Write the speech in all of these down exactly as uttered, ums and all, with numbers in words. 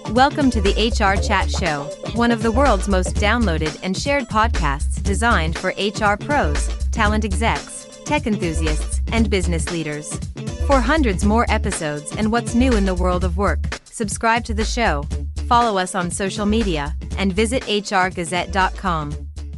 Welcome to the H R Chat Show, one of the world's most downloaded and shared podcasts designed for H R pros, talent execs, tech enthusiasts, and business leaders. For hundreds more episodes and what's new in the world of work, subscribe to the show, follow us on social media, and visit H R Gazette dot com.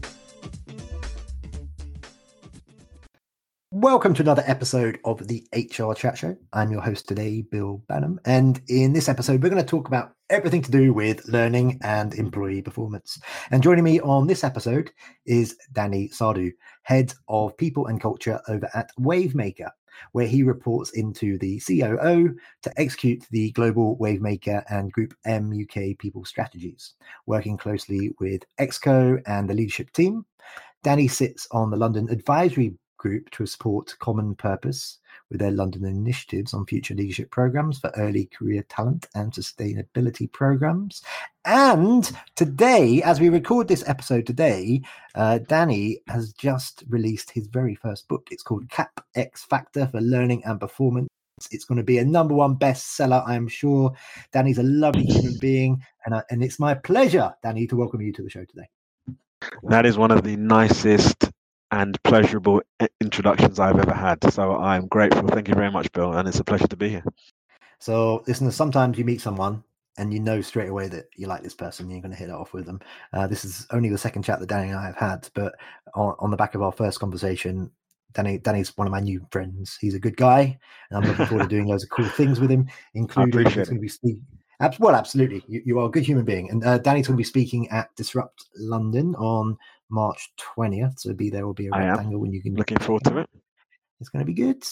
Welcome to another episode of the H R Chat Show. I'm your host today, Bill Banham, and in this episode, we're going to talk about everything to do with learning and employee performance. And joining me on this episode is Danny Sardou, Head of People and Culture over at Wavemaker, where he reports into the C O O to execute the global Wavemaker and Group M U K people strategies, working closely with Exco and the leadership team. Danny sits on the London Advisory Group to support Common Purpose with their London initiatives on future leadership programs for early career talent and sustainability programs. And today, as we record this episode today, uh, Danny has just released his very first book. It's called CAP X Factor for Learning and Performance. It's going to be a number one bestseller, I'm sure. Danny's a lovely human being, and, uh, and it's my pleasure, Danny, to welcome you to the show today. That is one of the nicest and pleasurable introductions I've ever had. So I'm grateful. Thank you very much, Bill. And it's a pleasure to be here. So listen, sometimes you meet someone and you know straight away that you like this person, you're going to hit it off with them. Uh, this is only the second chat that Danny and I have had, but on, on the back of our first conversation, Danny, Danny's one of my new friends. He's a good guy, and I'm looking forward to doing loads of cool things with him, including he's going to be speaking. Well, absolutely. You, you are a good human being. And uh, Danny's going to be speaking at Disrupt London on March twentieth. So be there will be a rectangle when you can. Looking forward to it. It's going to be good.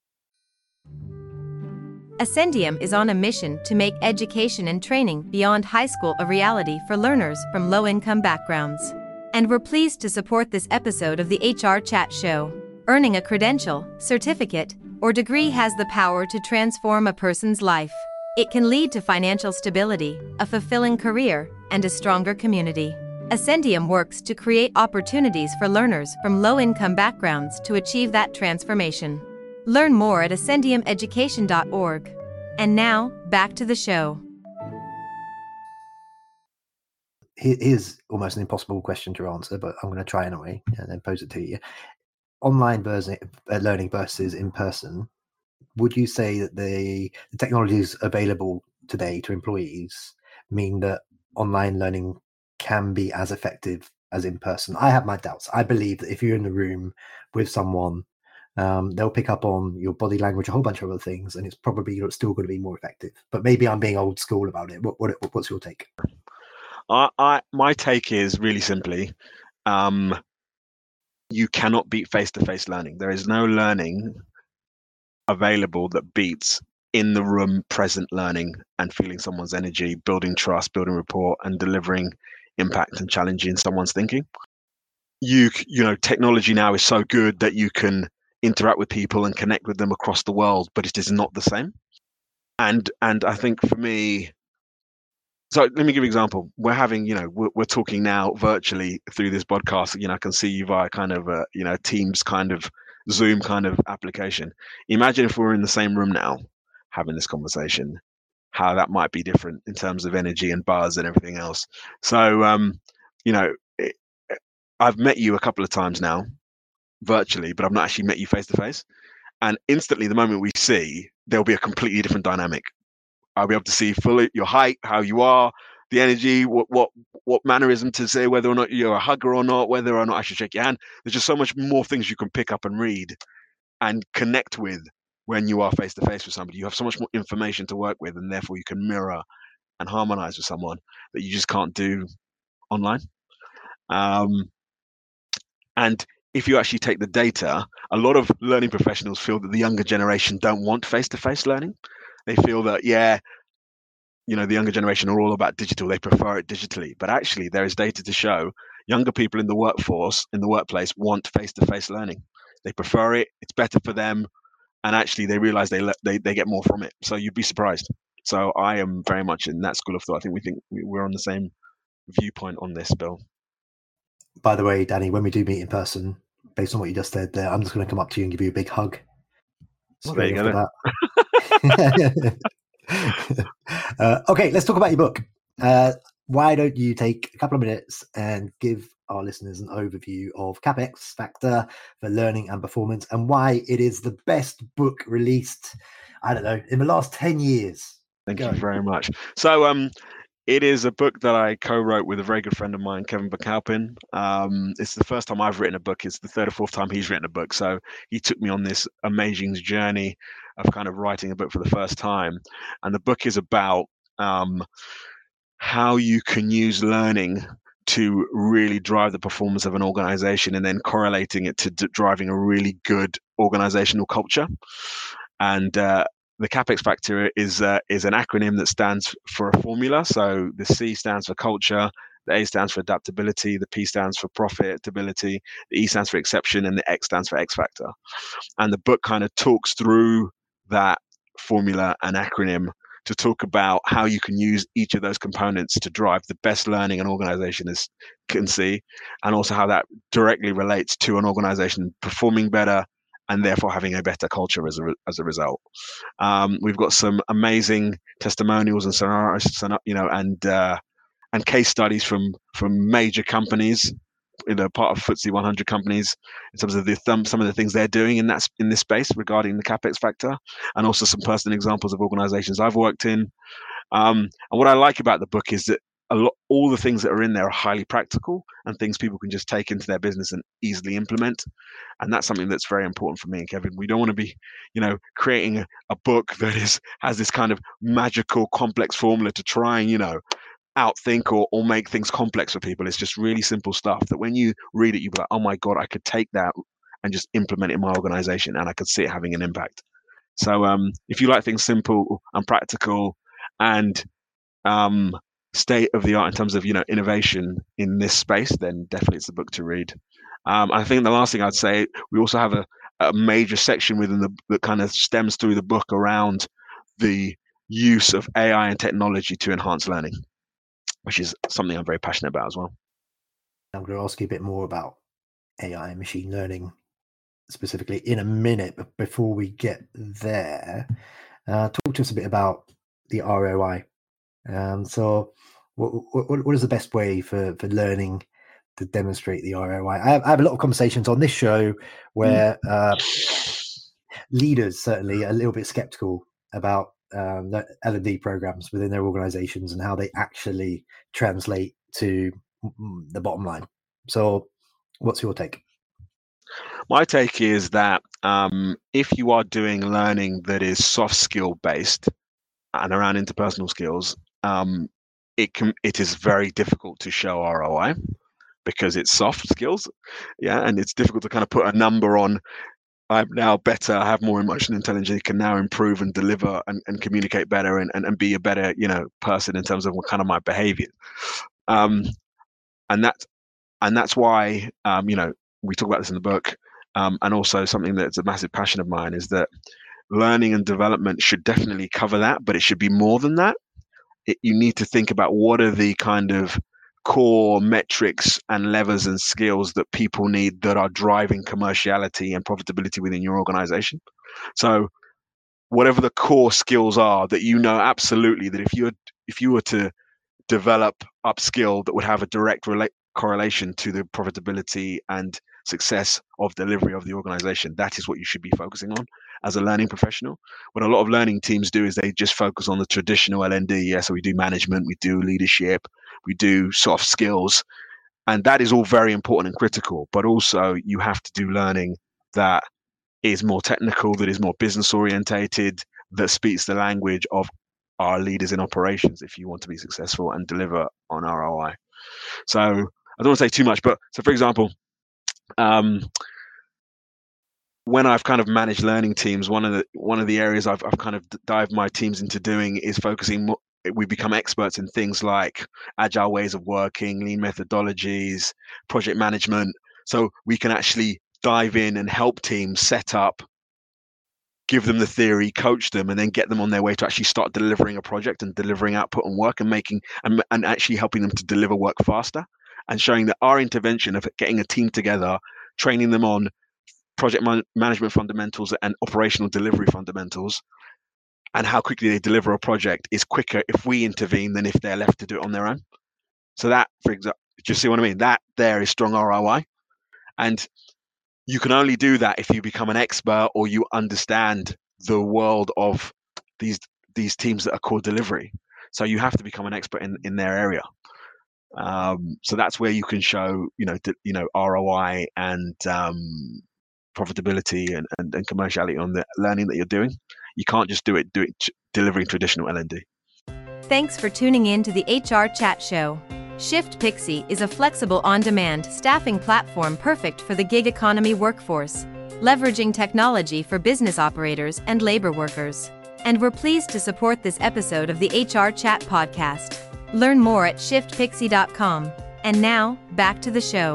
Ascendium is on a mission to make education and training beyond high school a reality for learners from low-income backgrounds. And we're pleased to support this episode of the H R Chat Show. Earning a credential, certificate, or degree has the power to transform a person's life. It can lead to financial stability, a fulfilling career, and a stronger community. Ascendium works to create opportunities for learners from low-income backgrounds to achieve that transformation. Learn more at ascendium education dot org. And now, back to the show. Here's almost an impossible question to answer, but I'm going to try anyway and then pose it to you. Online versus, uh, learning versus in person. Would you say that the, the technologies available today to employees mean that online learning can be as effective as in person? I have my doubts. I believe that if you're in the room with someone, um, they'll pick up on your body language, a whole bunch of other things, and it's probably still going to be more effective. But maybe I'm being old school about it. What, what what's your take? I, I my take is really simply, um, you cannot beat face-to-face learning. There is no learning available that beats in the room present learning and feeling someone's energy, building trust, building rapport, and delivering impact and challenging someone's thinking. You you know, technology now is so good that you can interact with people and connect with them across the world, but it is not the same. And and I think for me, so let me give you an example. We're having, you know, we're, we're talking now virtually through this podcast. You know, I can see you via kind of a, you know, Teams kind of Zoom kind of application. Imagine if we were in the same room now having this conversation, how that might be different in terms of energy and buzz and everything else. So, um, you know, it, I've met you a couple of times now virtually, but I've not actually met you face to face. And instantly, the moment we see, there'll be a completely different dynamic. I'll be able to see fully your height, how you are, the energy, what what what mannerism to say, whether or not you're a hugger or not, whether or not I should shake your hand. There's just so much more things you can pick up and read and connect with when you are face to face with somebody. You have so much more information to work with, and therefore you can mirror and harmonize with someone that you just can't do online. Um, and if you actually take the data, a lot of learning professionals feel that the younger generation don't want face to face learning. They feel that, yeah, you know, the younger generation are all about digital. They prefer it digitally. But actually, there is data to show younger people in the workforce, in the workplace, want face-to-face learning. They prefer it. It's better for them. And actually, they realize they they they get more from it. So you'd be surprised. So I am very much in that school of thought. I think we think we're on the same viewpoint on this, Bill. By the way, Danny, when we do meet in person, based on what you just said there, I'm just going to come up to you and give you a big hug. Well, there you go. Uh, okay, let's talk about your book. Uh, why don't you take a couple of minutes and give our listeners an overview of CapEx Factor for Learning and Performance and why it is the best book released, I don't know, in the last ten years. Thank Go. you very much. So um, it is a book that I co-wrote with a very good friend of mine, Kevin Bacalpin. Um, it's the first time I've written a book. It's the third or fourth time he's written a book. So he took me on this amazing journey of kind of writing a book for the first time. And the book is about um, how you can use learning to really drive the performance of an organization and then correlating it to d- driving a really good organizational culture. And uh, the CapEx Factor is uh, is an acronym that stands for a formula. So the C stands for culture, the A stands for adaptability, the P stands for profitability, the E stands for exception, and the X stands for X Factor. And the book kind of talks through that formula and acronym to talk about how you can use each of those components to drive the best learning an organization is, can see, and also how that directly relates to an organization performing better and therefore having a better culture as a, as a result. Um, we've got some amazing testimonials and scenarios, you know, and uh, and case studies from from major companies, you know, part of F T S E one hundred companies, in terms of the thumb, some of the things they're doing in that in this space regarding the CapEx Factor, and also some personal examples of organizations I've worked in. Um, and what I like about the book is that a lot, all the things that are in there are highly practical and things people can just take into their business and easily implement. And that's something that's very important for me and Kevin. We don't want to be, you know, creating a, a book that is has this kind of magical, complex formula to try and, you know, outthink or, or make things complex for people. It's just really simple stuff that when you read it, you'll be like, oh my God, I could take that and just implement it in my organization and I could see it having an impact. So um, if you like things simple and practical and um, state of the art in terms of, you know, innovation in this space, then definitely it's the book to read. Um, I think the last thing I'd say, we also have a, a major section within the that kind of stems through the book around the use of A I and technology to enhance learning, which is something I'm very passionate about as well. I'm going to ask you a bit more about A I and machine learning specifically in a minute, but before we get there, uh, talk to us a bit about the R O I. Um, so what, what, what is the best way for, for learning to demonstrate the R O I? I have, I have a lot of conversations on this show where uh, leaders certainly are a little bit skeptical about um, the L and D programs within their organizations and how they actually translate to the bottom line. So what's your take? My take is that um, if you are doing learning that is soft skill based and around interpersonal skills, um, it can it is very difficult to show R O I because it's soft skills, yeah, and it's difficult to kind of put a number on. I'm now better, I have more emotional intelligence, can now improve and deliver and, and communicate better and, and, and be a better, you know, person in terms of what kind of my behavior. Um, and that's and that's why um, you know, we talk about this in the book. Um, and also something that's a massive passion of mine is that learning and development should definitely cover that, but it should be more than that. It, you need to think about what are the kind of core metrics and levers and skills that people need that are driving commerciality and profitability within your organization. So whatever the core skills are that you know absolutely that if you if you were to develop upskill that would have a direct rela- correlation to the profitability and success of delivery of the organization, that is what you should be focusing on as a learning professional. What a lot of learning teams do is they just focus on the traditional L and D. Yeah, so we do management, we do leadership, we do soft skills, and that is all very important and critical. But also you have to do learning that is more technical, that is more business orientated, that speaks the language of our leaders in operations if you want to be successful and deliver on R O I. So I don't want to say too much, but so for example, um, when I've kind of managed learning teams, one of the one of the areas I've I've kind of dived my teams into doing is focusing more. We become experts in things like agile ways of working, lean methodologies, project management. So we can actually dive in and help teams set up, give them the theory, coach them, and then get them on their way to actually start delivering a project and delivering output and work and making and, and actually helping them to deliver work faster, and showing that our intervention of getting a team together, training them on project man- management fundamentals and operational delivery fundamentals, and how quickly they deliver a project is quicker if we intervene than if they're left to do it on their own. So that, for example, do you see what I mean? That there is strong R O I. And you can only do that if you become an expert or you understand the world of these these teams that are called delivery. So you have to become an expert in, in their area. Um, so that's where you can show, you know, d- you know, R O I and um, profitability and, and, and commerciality on the learning that you're doing. You can't just do it, do it t- delivering traditional L and D. Thanks for tuning in to the H R Chat Show. Shift Pixie is a flexible on-demand staffing platform perfect for the gig economy workforce, leveraging technology for business operators and labor workers. And we're pleased to support this episode of the H R Chat podcast. Learn more at shift pixie dot com. And now, back to the show.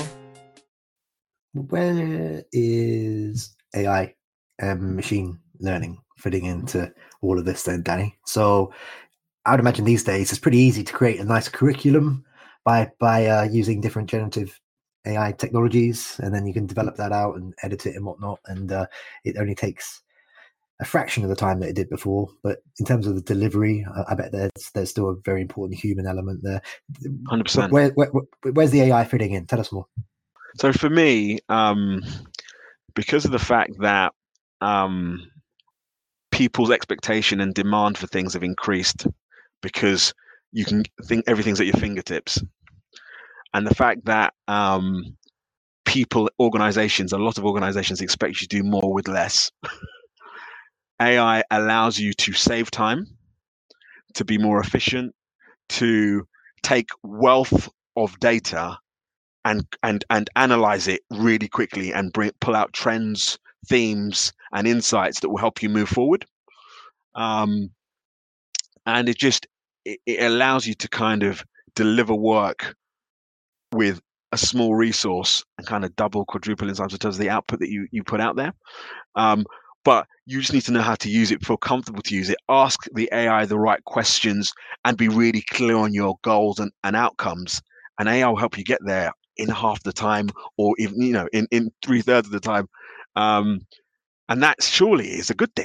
Where is A I and machine learning fitting into all of this then, Danny? So I would imagine these days it's pretty easy to create a nice curriculum by by uh, using different generative A I technologies, and then you can develop that out and edit it and whatnot. And uh, it only takes a fraction of the time that it did before. But in terms of the delivery, I, I bet there's there's still a very important human element there. one hundred percent. Where, where, where, where's the A I fitting in? Tell us more. So for me, um, because of the fact that um, people's expectation and demand for things have increased, because you can think everything's at your fingertips, and the fact that um, people, organizations, a lot of organizations expect you to do more with less. A I allows you to save time, to be more efficient, to take wealth of data and and and analyze it really quickly and bring pull out trends, themes, and insights that will help you move forward. Um, and it just it, it allows you to kind of deliver work with a small resource and kind of double, quadruple in terms of the output that you you put out there. Um, but you just need to know how to use it, feel comfortable to use it, ask the A I the right questions, and be really clear on your goals and, and outcomes. And A I will help you get there in half the time, or even, you know, in, in three thirds of the time. Um, and that surely is a good thing.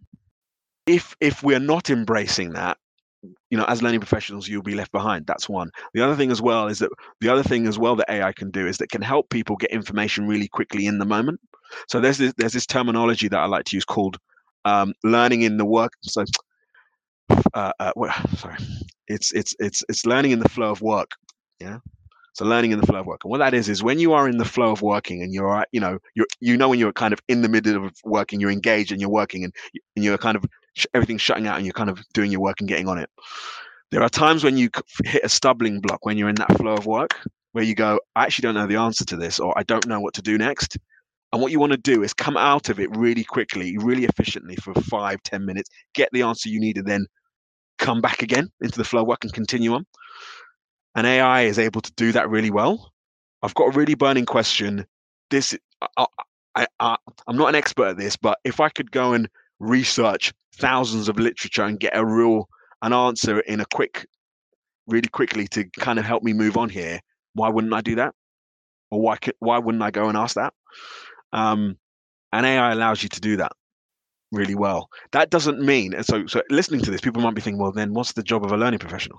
If if we're not embracing that, you know, as learning professionals, you'll be left behind. That's one. The other thing as well is that the other thing as well that A I can do is that can help people get information really quickly in the moment. So there's this, there's this terminology that I like to use called um, learning in the work. So, uh, uh, well, sorry, it's it's it's it's learning in the flow of work. Yeah. So learning in the flow of work, and what that is is when you are in the flow of working, and you're, you know, you you know when you're kind of in the middle of working, you're engaged and you're working, and and you're kind of everything's shutting out, and you're kind of doing your work and getting on it. There are times when you hit a stumbling block when you're in that flow of work, where you go, I actually don't know the answer to this, or I don't know what to do next. And what you want to do is come out of it really quickly, really efficiently for five, ten minutes, get the answer you need, and then come back again into the flow of work and continue on. And A I is able to do that really well. I've got a really burning question. This, I, I, I, I'm not an expert at this, but if I could go and research thousands of literature and get a real an answer in a quick, really quickly to kind of help me move on here, why wouldn't I do that? Or why could, why wouldn't I go and ask that? Um, and A I allows you to do that really well. That doesn't mean, and so so listening to this, people might be thinking, well, then what's the job of a learning professional?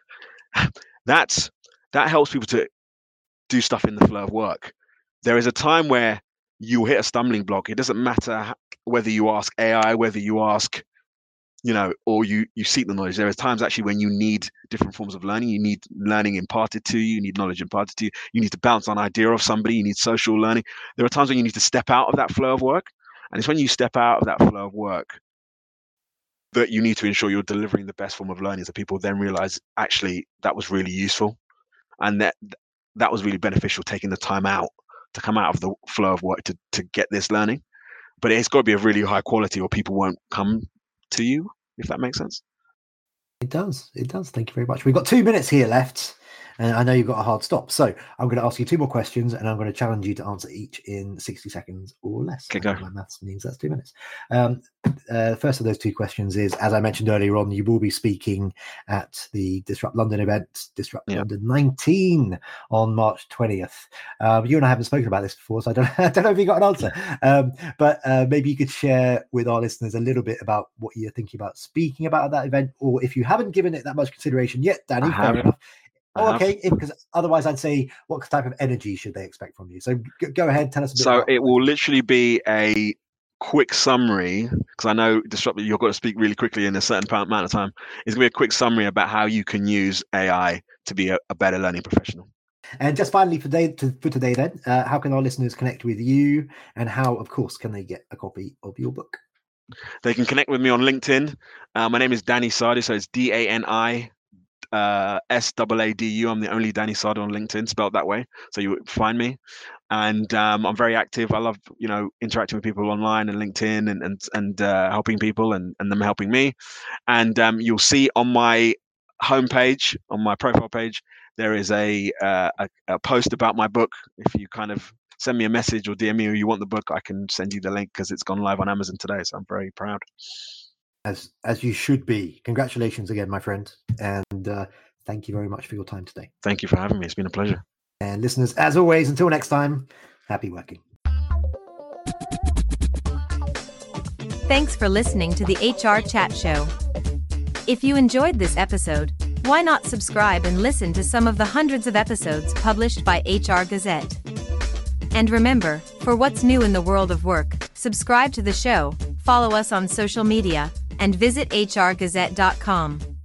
That's that helps people to do stuff in the flow of work. There is a time where you hit a stumbling block. It doesn't matter whether you ask A I, whether you ask, you know, or you you seek the knowledge. There are times actually when you need different forms of learning. You need learning imparted to you. You need knowledge imparted to you. You need to bounce on an idea of somebody. You need social learning. There are times when you need to step out of that flow of work. And it's when you step out of that flow of work that you need to ensure you're delivering the best form of learning, so people then realize actually that was really useful and that that was really beneficial, taking the time out to come out of the flow of work to, to get this learning. But it's got to be of really high quality or people won't come to you, if that makes sense. It does. It does. Thank you very much. We've got two minutes here left. And I know you've got a hard stop. So I'm going to ask you two more questions and I'm going to challenge you to answer each in sixty seconds or less. Okay, go. My maths means that's two minutes. Um, uh, first of those two questions is, as I mentioned earlier on, you will be speaking at the Disrupt London event, Disrupt Yep. London nineteen on March twentieth. Um, you and I haven't spoken about this before, so I don't, I don't know if you got an answer. Um, but uh, maybe you could share with our listeners a little bit about what you're thinking about speaking about at that event, or if you haven't given it that much consideration yet, Danny, I fair have. enough. I Oh, have. okay, because otherwise I'd say, what type of energy should they expect from you? So g- go ahead, tell us a bit. So about it will literally be a quick summary, because I know Disrupt, you've got to speak really quickly in a certain amount of time. It's going to be a quick summary about how you can use A I to be a, a better learning professional. And just finally for today, to, for today then, uh, how can our listeners connect with you, and how, of course, can they get a copy of your book? They can connect with me on LinkedIn. Uh, my name is Dani Sadu, so it's D A N I uh, S A A D U. I'm the only Dani Sadu on LinkedIn, spelled that way. So you would find me. And um, I'm very active. I love, you know, interacting with people online and LinkedIn and and and uh, helping people and, and them helping me. And um, you'll see on my homepage, on my profile page, there is a, uh, a a post about my book. If you kind of send me a message or D M me or you want the book, I can send you the link because it's gone live on Amazon today. So I'm very proud. As as you should be. Congratulations again, my friend. And uh, thank you very much for your time today. Thank you for having me. It's been a pleasure. And listeners, as always, until next time, happy working. Thanks for listening to the H R Chat Show. If you enjoyed this episode, why not subscribe and listen to some of the hundreds of episodes published by H R Gazette? And remember, for what's new in the world of work, subscribe to the show, follow us on social media, and visit H R Gazette dot com.